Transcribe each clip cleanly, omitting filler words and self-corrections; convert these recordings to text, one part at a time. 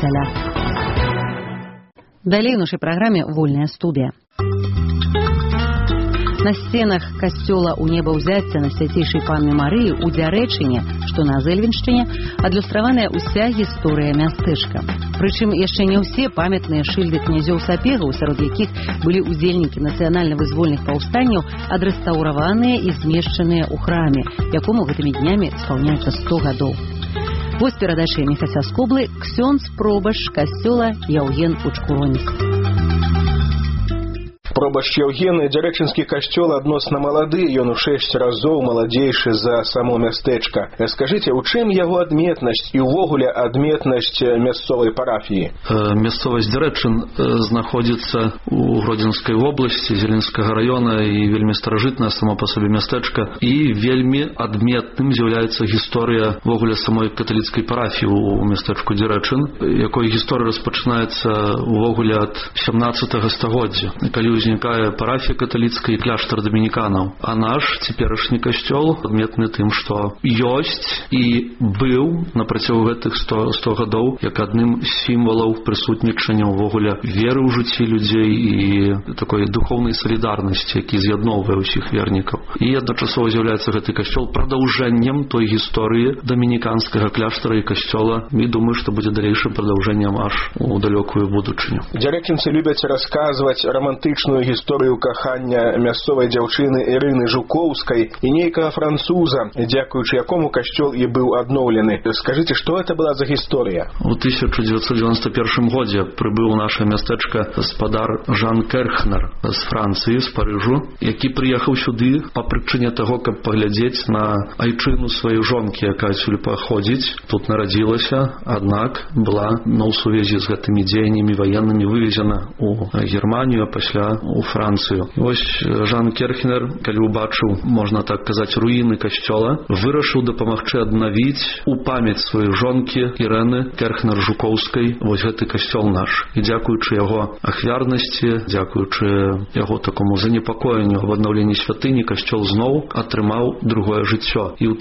касталя. Далей у нашай праграме вольная студыя. На сценах касцёла ў небаўзяцця на свяцейшай Панны Марыі ў Дзярэчыне, што на Зэльвеншчыне, адлюстраваная ўся гісторыя мястэчка. Прычым яшчэ не ўсе памятныя шыльды князёў-сапегаў, сярод якіх былі ўдзельнікі нацыянальна-вызвольных паўстанняў, адрэстаўраваныя і змешчаныя ў храме, якому гэтымі днямі спаўняецца 100 гадоў. Вось перадача Міхася Скоблы ксёндз пробашч касцёла Яўген Учкуронік. Пробашч Яўген, дзярэчынскі касцёл адносна малады, ён у 6 разоў маладзейшы за само мястэчка. Скажыце, у чым яго адметнасць і ўвогуле адметнасць мясцовай парафіі? Мясцовасць Дзярэчын знаходзіцца ў Гродзенскай вобласці, Зеленскага раёна і вельмі старажытнае само па сабе мястэчка. І вельмі адметным з'яўляецца гісторыя ўвогуле самой каталіцкай парафіі ў мястэчку Дзярэчын, якой гісторыя распачынаецца ўвогуле ад 17 стагоддзя, калі узнікае парафія каталіцкая і кляштар дамініканаў. А наш цяперашні касцёл адметны тым, што ёсць і быў на працягу гэтых 100 гадоў як адным з сімвалаў прысутнічання ўвогуле веры ў жыцці людзей і такой духоўнай салідарнасці, які з'ядноўвае ўсіх вернікаў. І адначасова з'яўляецца гэты касцёл прадаўжэннем той гісторыі дамініканскага кляштара і касцёла, і думаю, што будзе далейшым прадаўжэннем аж у далёкую будучыню. Дзярэчынцы любяць расказваць романтычную гісторыю кахання мясцовай дзяўчыны Ірыны Жукоўскай і нейкага француза, дзякуючы якому касцёл і быў адноўлены. Скажыце, што гэта была за гісторыя? У 1991 годзе прыбыў у наше мястэчка гаспадар Жан Керхнер з Францыі, з Парыжу, які прыехаў сюды па прычыне таго, каб паглядзець на айчыну сваёй жонкі, якая сюды паходзіць. Тут нарадзілася, аднак была на сувязі з гэтымі дзеяннямі ваеннымі вывезена ў Германію, а пасля у Францыю. Вось Жан Керхнер, калі убачыў, можна так казаць, руіны касцёла, вырашыў дапамагчы аднавіць у памяць сваёй жонкі Ірэны Керхнер Жукоўскай вось гэты касцёл наш. І дзякуючы яго ахвярнасці, дзякуючы яго такому занепакоенню аб аднаўленні святыні, касцёл зноў атрымаў другое жыццё. І ў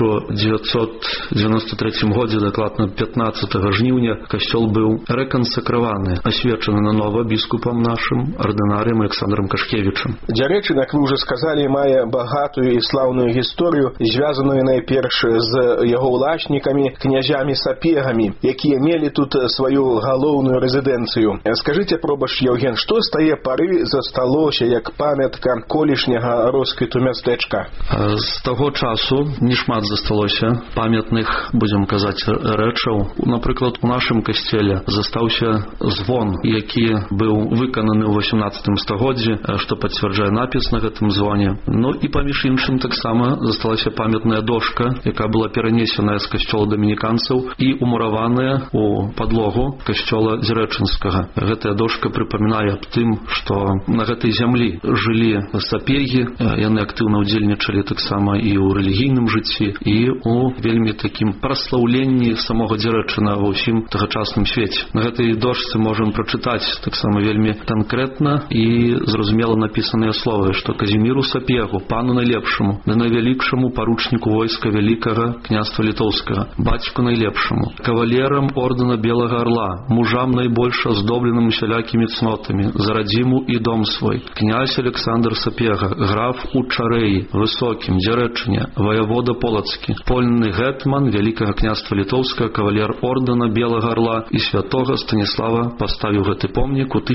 1993 годзе, дакладна 15 жніўня, касцёл быў рэкансакраваны, асвечаны нанова біскупам нашым, ардынарыем Александром Кашкевічем. Дзярэчын, як вы ўжо сказалі, мае багатую і слаўную гісторыю, звязаную найперш з яго ўласнікамі, князямі-сапегамі, якія мелі тут сваю галоўную рэзідэнцыю. Скажыце, пробашч Яўген, што з тае пары засталося як памятка колішняга росквіту мястэчка? З таго часу нешмат засталося памятных, будзем казаць, рэчаў. Напрыклад, у нашым касцеле застаўся звон, які быў выкананы ў 18 стагоддзі, што пацвярджае напіс на гэтым звоне. Ну і паміж іншым таксама засталася памятная дошка, якая была перанесеная з касцёла дамініканцаў і умураваная у падлогу касцёла Дзярэчынскага. Гэтая дошка прыпамінае аб тым, што на гэтай зямлі жылі сапегі, яны актыўна ўдзельнічалі таксама і ў рэлігійным жыцці, і ў вельмі такім праслаўленні самога Дзярэчына ва ўсім тагачасным свеце. На гэтай дошцы можам прачытаць таксама вельмі канкрэтна і зразумела напісаныя словы, што Казіміру Сапегу, пану найлепшаму, да найвялікшаму паручніку войска вялікага княства літоўскага, бацьку найлепшаму, кавалерам ордэна Белага Арла, мужам найбольш аздобленым усялякімі цнотамі, за радзіму і дом свой, князь Александр Сапега, граф у Чарэі, высокім, Дзярэчыне, ваявода Полацкі, польны гетман вялікага княства літоўскага, кавалер ордэна Белага Арла і святога Станіслава паставіў гэты помнік у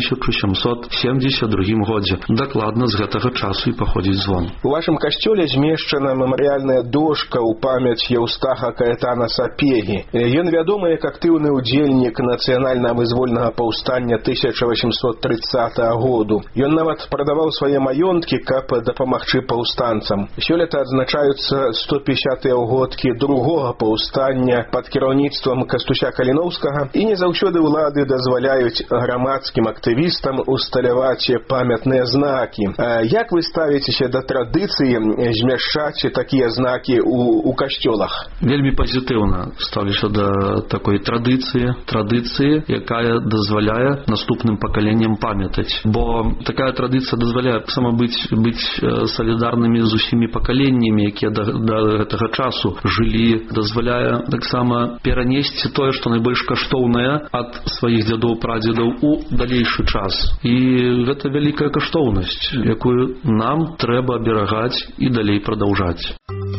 1772 годзе. Дакладна з гэтага часу і паходзіць звон. У вашым касцёле змешчана мемарыяльная дошка ў памяць Еўстаха Каэтана Сапегі. Ён вядомы як актыўны ўдзельнік нацыянальна-вызвольнага паўстання 1830 году. Ён нават прадаваў свае маёнткі, каб дапамагчы паўстанцам. Сёлета адзначаюцца 150-тыя ўгодкі другога паўстання пад кіраўніцтвам Кастуся Каліноўскага, і не заўсёды ўлады дазваляюць грамадскім актывістам усталяваць памятныя знакі. Як вы ставіцеся да традыцыі змяшчаць такія знакі у касцёлах? Вельмі пазітыўна ставлюся да такой традыцыі, якая дазваляе наступным пакаленням памятаць. Бо такая традыцыя дазваляе сама быць салідарнымі з усімі пакаленнямі, якія да гэтага часу жылі, дазваляе таксама перанесці тое, што найбольш каштоўнае ад сваіх дзядоў-прадзедаў у далейшы час. І гэта вялікая каштоўнасць, якую нам трэба аберагаць і далей прадаўжаць.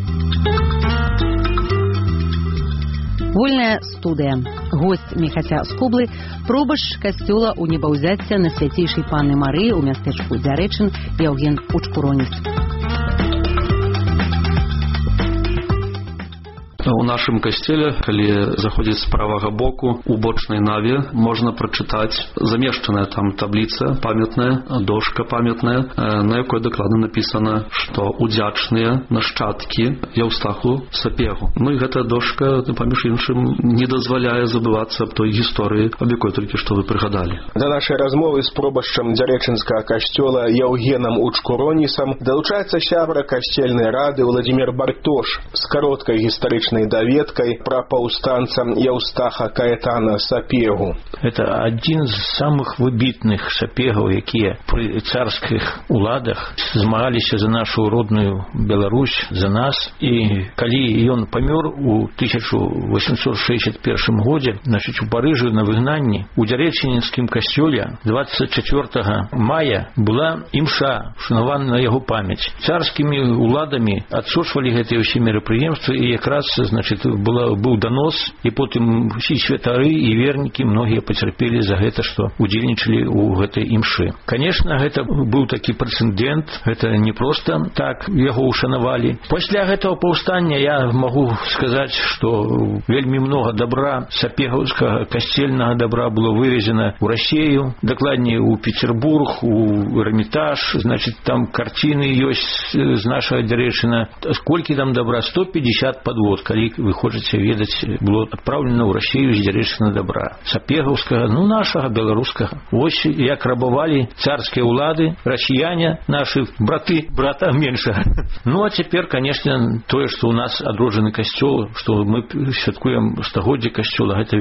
Вольная студыя. Госць Міхася Скублы, пробашч касцёла ў Небаўзяцця на Свяцейшай Панны Марыі ў мястэчку Дзярэчын Яўген Учкуроніс. У нашым касцеле, калі заходзіць з правага боку, у бочнай наве можна прачытаць замешчаная там табліца памятная, дошка памятная, на якой дакладна напісана, што удзячныя нашчадкі Яўстаху Сапегу. Ну і гэтая дошка, паміж іншым, не дазваляе забывацца аб той гісторыі, аб якой толькі што вы прыгадалі. Да нашай размовы з пробашчам Дзярэчынскага касцёла Яўгенам Учкуронісам далучаецца сябра касцельнай рады Владзімір Бартош з кароткай гістарычнай доведкой про паўстанца Яўстаха Каэтана Сапегу. Это один з самых выбітных сапегаў, якія пры царскіх уладах змагаліся за нашу родную Беларусь, за нас. І калі ён памёр у 1861 годзе, значит, у Парыжы на выгнанні, у Дзярэчынскім касцёле 24 мая была імша, шанавана на яго памяць. Царскімі уладамі адсочвалі гэтыя ўсе мерапрыемствы, і якраз, значит, быў данос, і потым усе святары і вернікі многія пацярпелі за гэта, што удзельнічалі ў гэтай імшы. Конечно, гэта быў такі прэцэдэнт, гэта не проста так яго ушанавалі. Пасля гэтага паўстання я магу сказаць, што вельмі много добра, сапегаўскага касцельнага добра было вывезена ў Расею, дакладней у Петербург, у Эрмітаж, значит, там карціны ёсць з нашага Дзярэчына. Сколькі там добра? 150 подвод, калі вы хочаце ведаць, было адпраўлена ў Расею з Дзярэчына добра. Сапегаўскага, ну, нашага, беларускага. Вось як рабавалі царскія ўлады, расіяне, наши брата меншага. Ну, а цяпер, конечно, тое, што у нас адроджаны касцёл, што мы святкуем стагоддзе касцёла, гэта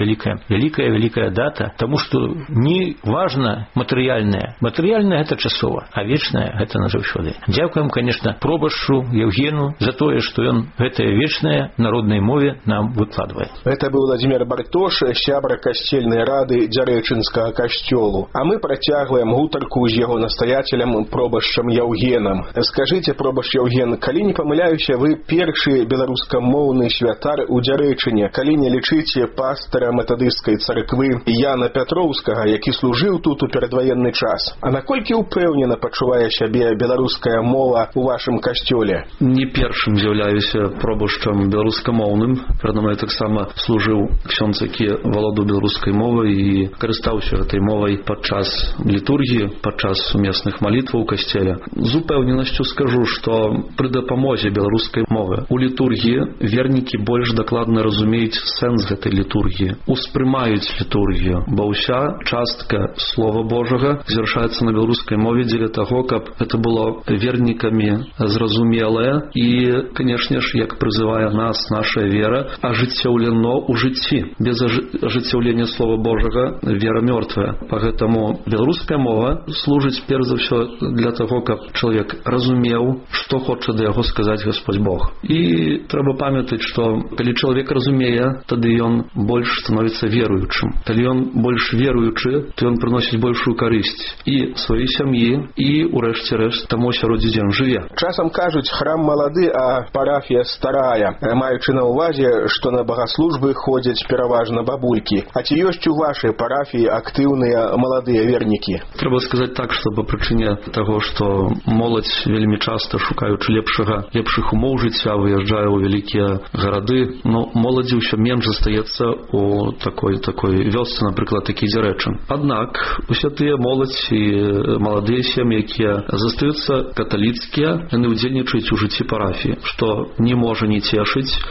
великая дата, таму што не важна матэрыяльнае. Матэрыяльнае гэта часова, а вечнае гэта назаўсёды. Дзякуем, конечно, пробашчу Яўгену за тое, што ён гэтае вечнае народнай мове нам выкладвае. Это быў Владзімір Бартош, сябра касцельнай рады Дзярэчынскага касцёлу. А мы працягваем гутарку з яго настаяцелем пробашчам Яўгенам. Скажыце, пробашч Яўген, калі не памыляюся, вы першы беларускамоўны святар у Дзярэчыне, калі не лічыце пастара метадысцкай царквы Яна Пятроўскага, які служыў тут у перадваенны час. А наколькі ўпэўнена пачувае сябе беларуская мова у вашым касцёле? Не першым з'яўляюся пробашчам беларускамоўным. Перада мною таксама служыў ксёндз, які валодаў беларускай мовай і карыстаўся гэтай мовай падчас літургіі, падчас сумесных малітваў у касцеле. З упэўненасцю скажу, што пры дапамозе беларускай мовы у літургіі вернікі больш дакладна разумеюць сэнс гэтай літургіі, успрымаюць літургію, бо ўся частка Слова Божага завяршаецца на беларускай мове дзеля таго, каб гэта было вернікамі зразумелае і, канешне ж, як прызывае нас наша вера, ажыццяўлено ў жыцці. Без ажыццяўлення Слова Божага вера мёртвая. Пагэтаму беларуская мова служыць перш за ўсё для таго, каб чалавек разумеў, што хоча да яго сказаць Гасподзь Бог. І трэба памятаць, што калі чалавек разумее, тады ён больш становіцца веруючым. Калі ён больш веруючы, то ён прыносіць большую карысць і сваёй сям'і, і ў рэшце рэшт таму асяроддзі, дзе ён жыве. Часам кажуць, храм малады, а парафія старая, маючы на ўвазе, што на багаслужбы ходзяць пераважна бабулькі. А ці ёсць у вашай парафіі актыўныя маладыя вернікі? Трэба сказаць так, што па прычыне таго, што моладзь вельмі часта, шукаючы лепшых умоў жыцця, выязджае ў вялікія гарады, но моладзі ўсё менш застаецца у такой вёсцы, напрыклад, такі Дзярэчын. Аднак усе тыя моладзь і маладыя сем'і, якія застаюцца каталіцкія, яны ўдзельнічаюць у жыцці парафіі, што не можа не цешыць,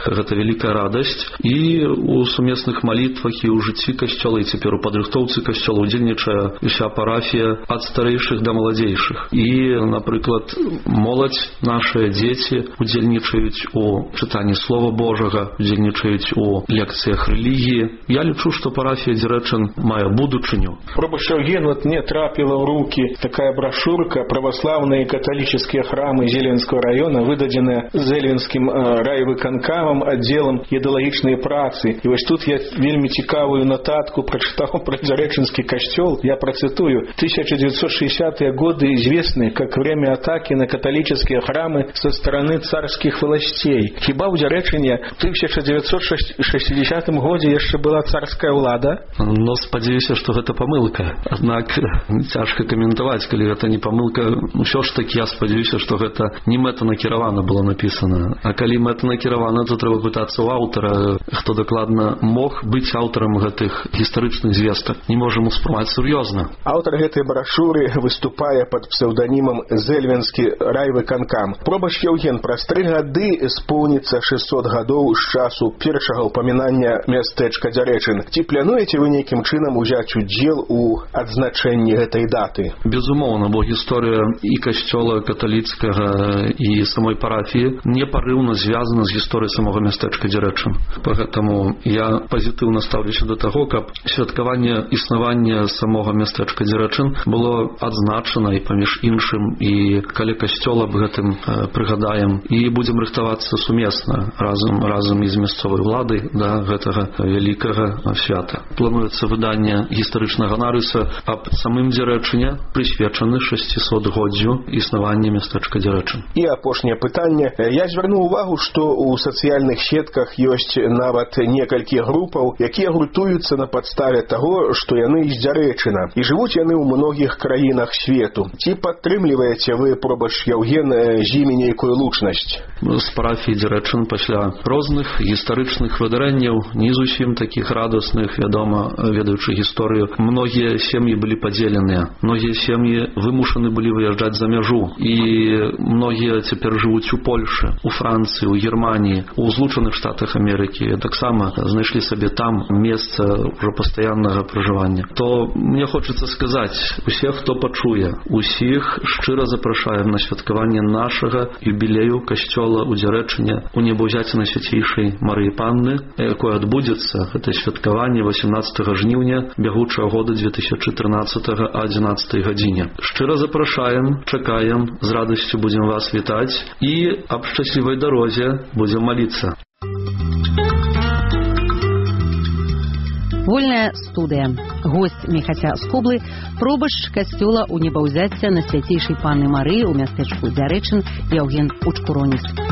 гэта вялікая радасць. І у сумесных малітвах і ў жыцці касцёла, і цяпер у падрыхтоўцы касцёла удзельнічае ўся парафія ад старэйшых да маладзейшых. І, напрыклад, моладзь, нашыя дзеці удзельнічаюць у чытанні Слова Божага, удзельнічаюць у лекцыях рэлігіі. Я лічу, што парафія Дзярэчын мае будучыню. Пробашч Яўген, вот мне трапила в руки такая брошюрка «Православные католические храмы Зеленского района», выдаденная Зельвинским райвыканкамам отделом ідеалагічнай працы. И вот тут я вельми цікавую нотатку прочитал про Дзярэчынскі костел. Я процитую. 1960-е годы известны как время атаки на католические храмы со стороны царских властей. Хіба ў Дзярэчыне в 1960 годзе яшчэ была царская ўлада? Но спадзяюся, што гэта памылка. Аднак цяжка каментаваць, калі гэта не памылка. Усё ж такі я спадзяюся, што гэта не мэтанакіравана было напісана. А калі мэтанакіравана, то трэба пытацца ў аўтара, хто дакладна мог быць аўтарам гэтых гістарычных звестак. Не можам успрымаць сур'ёзна. Аўтар гэтай брашуры выступае пад псеўданімам Зельвінскі райвыканкам. Пробашч Яўген, праз 3 гады споўніцца 600 гадоў з часу першага ўпамінання мястэчка Дзярэчын. Ці плануеце вы нейкім чынам узяць удзел у адзначэнні гэтай даты? Безумоўна, бо гісторыя і касцёла каталіцкага і самой парафіі непарыўна звязана з гісторыяй самога мястэчка Дзярэчын. Пагэтаму я пазітыўна стаўлюся да таго, каб святкаванне існавання самога мястэчка Дзярэчын было адзначана і паміж іншым, і каля касцёла аб гэтым прыгадаем і будзем рыхтавацца сумесна разам з мясцовай уладай да гэтага вялікага свята. Плануецца выданне гістарычнага нарыса аб самым Дзярэчыне, прысвечаны 600-годдзю існавання мястэчка Дзярэчын. І апошняе пытанне. Я звярнуў увагу, што ў сацыяльных сетках ёсць нават некалькі групаў, якія гуртуюцца на падставе таго, што яны з Дзярэчына. І жывуць яны ў многіх краінах свету. Ці падтрымліваеце вы, пробашч Яўген, з імі нейкую лучнасць? З парафіі Дзярэчын пасля розных гістарычных выдарэнняў, не зусім такіх радасных, вядома, ведаючы гісторыю, многія сем'і былі падзеленыя. Многія сем'і вымушаны былі выязджаць за мяжу. І многія цяпер жывуць у Польшы, у Францыі, у Германіі, у Злучаных Штатах Амерыкі. Таксама знайшлі сабе там месца ўжо пастаяннага пражывання. То мне хочацца сказаць, усе, хто пачуе, усіх шчыра запрашаем на святкаванне нашага юбілею касцёла ў Дзярэчыне у небаўзяцці Найсвяцейшай Марыі Панны, якое адбудзецца, гэта святкаванне 18 жніўня бягучага года 2014 о 11 гадзіне. Шчыра запрашаем, чакаем, з радасцю будзем вас вітаць і аб шчаслівай дарозе будзем маліцца. Вольная студыя. Госць Міхася Скоблы, пробашч касцёла ў небаўзяцця Найсвяцейшай Панны Марыі ў мястэчку Дзярэчын Яўген Учкуроніс.